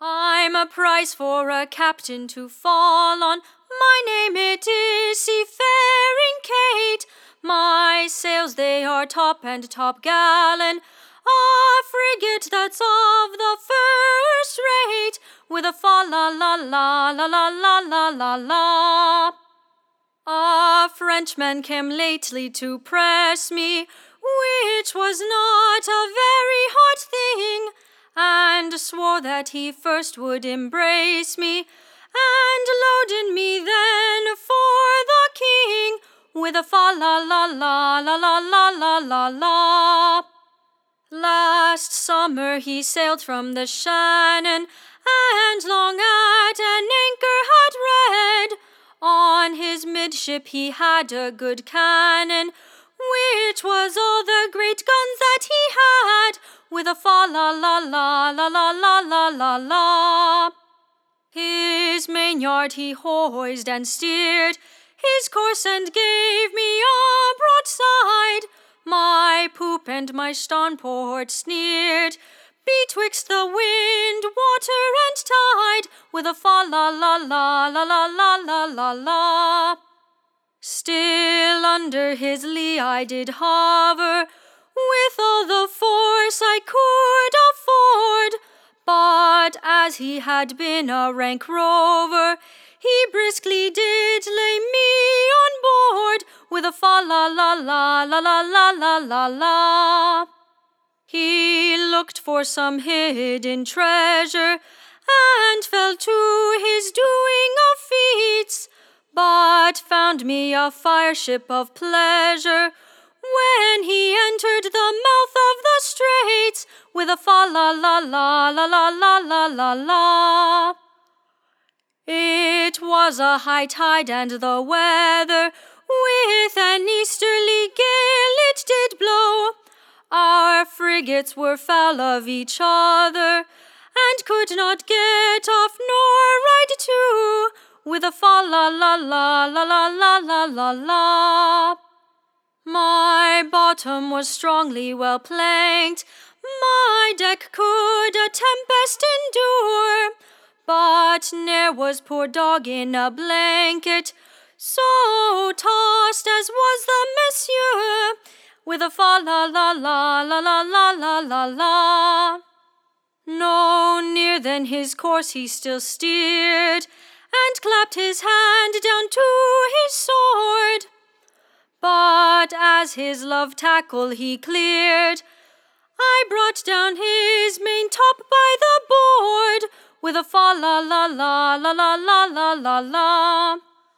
I'm a prize for a captain to fall on. My name it is Seafaring Kate. My sails they are top and topgallant, a frigate that's of the first rate, with a fa la la la la la la la la la. A Frenchman came lately to press me, which was not a very hard thing, and swore that he first would embrace me, and loaded me then for the king, with a fa la la la la la la la la la. Last summer he sailed from the Shannon, and long at an anchor had read. On his midship he had a good cannon, which was all the great guns that he had, with a fa la la la la la la la la la. His mainyard he hoised and steered his course, and gave me a broadside. My poop and my starnport sneered betwixt the wind, water, and tide, with a fa la la la la la la la la la. Still under his lee I did hover, with all the force I could afford. But as he had been a rank rover, he briskly did lay me on board, with a fa la la la la la la la la la. He looked for some hidden treasure, and fell to his doing of feats, but found me a fireship of pleasure, when he entered the mouth of the straits, with a fa la la la la la la la la la. It was a high tide, and the weather with an easterly gale it did blow. Our frigates were foul of each other, and could not get off nor ride to, with a fa la la la la la la la la la. My bottom was strongly well planked, my deck could a tempest endure, but ne'er was poor dog in a blanket so tossed as was the monsieur, with a fa la la la la la la la la la. No near than his course he still steered, and clapped his hand down to his sword. But as his love tackle he cleared, I brought down his main top by the board, with a fa la la la la la la la la la.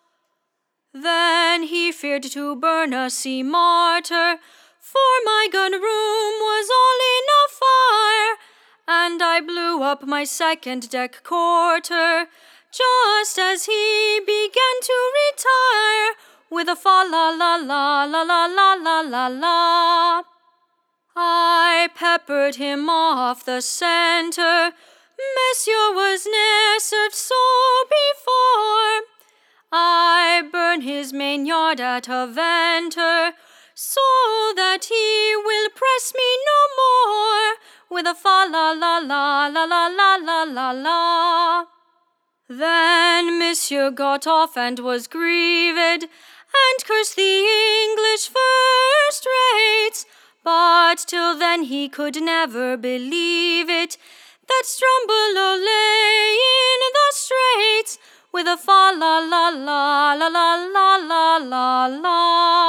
Then he feared to burn a sea martyr, for my gun room was all in a fire, and I blew up my second deck quarter, just as he began to retire, with a fa la la la la la la la la la. I peppered him off the center, monsieur was ne'er served so before. I burn his mainyard at a venter, so that he will press me no more, with a fa la la la la la la la la la. Then monsieur got off and was grieved, and cursed the English first rates, but till then he could never believe it, that Strombolo lay in the straits, with a fa la la la la la la la la la.